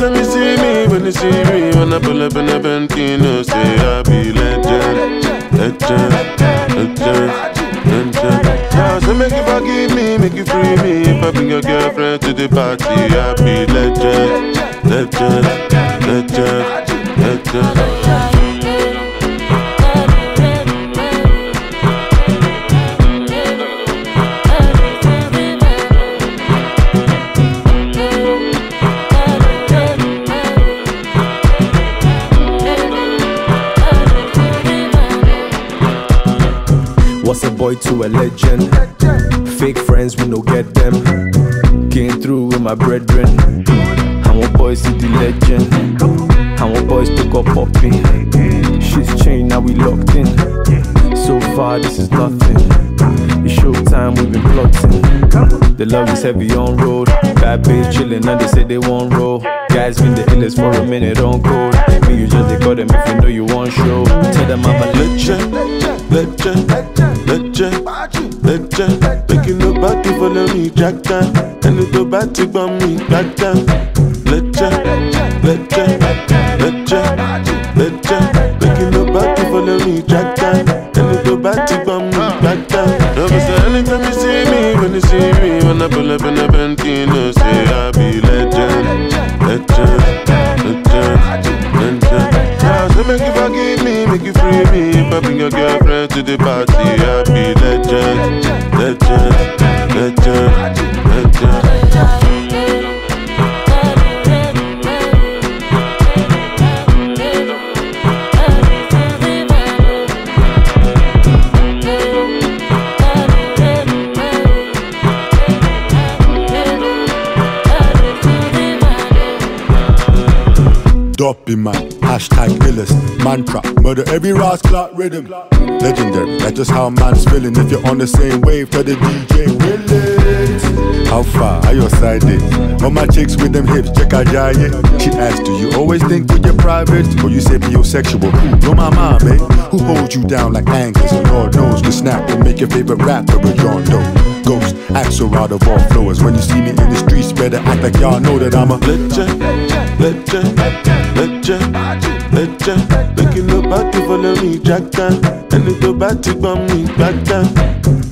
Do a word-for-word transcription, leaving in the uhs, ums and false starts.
Anytime you see me, when you see me, when I pull up in a Bentino, say I be legend, legend, legend, legend. Yeah, so make you forgive me, make you free me. If I bring your girlfriend to the party, I be legend, legend, legend, legend. What's a boy to a legend? Fake friends, we no get them. Came through with my brethren. I want boys to the legend. I want boys to go popping. Shit's changed, now we locked in. So far, this is nothing. It's showtime, we've been plotting. The love is heavy on road. Bad bitch chillin' and they say they won't roll. Guys been the illest for a minute on code. Me, you just they call them if you know you want show. Tell them I'm a legend, legend, legend, legend. Making nobody follow me, jack down. And it's nobody but me, back down. Legend, legend, legend, legend. Making nobody follow me, jack down. And it's nobody but me, back down. Never say anytime you see me, when you see me, when I pull up in a Bentino, say I be legend, legend, legend, legend. Yeah, so make you forgive me, make you free me. If I bring your girlfriend to the party, I be legend, legend, legend, legend. Doppy man, hashtag illest, mantra, murder every rascal rhythm. Legendary, that's just how man's feeling. If you're on the same wave, tell the D J Willis. How far are your side days? All my chicks with them hips, check out Jaye. She asked, do you always think with your private? Or you say biosexual? You're my mom, eh? Who holds you down like anchors? And Lord knows, can snap and make your favorite rapper a John Doe. Ghost, act so out of all floors. When you see me in the streets, better act like y'all know that I'm a legend, legend, legend, legend. Making nobody follow me, jack down. And it's nobody but me, back down.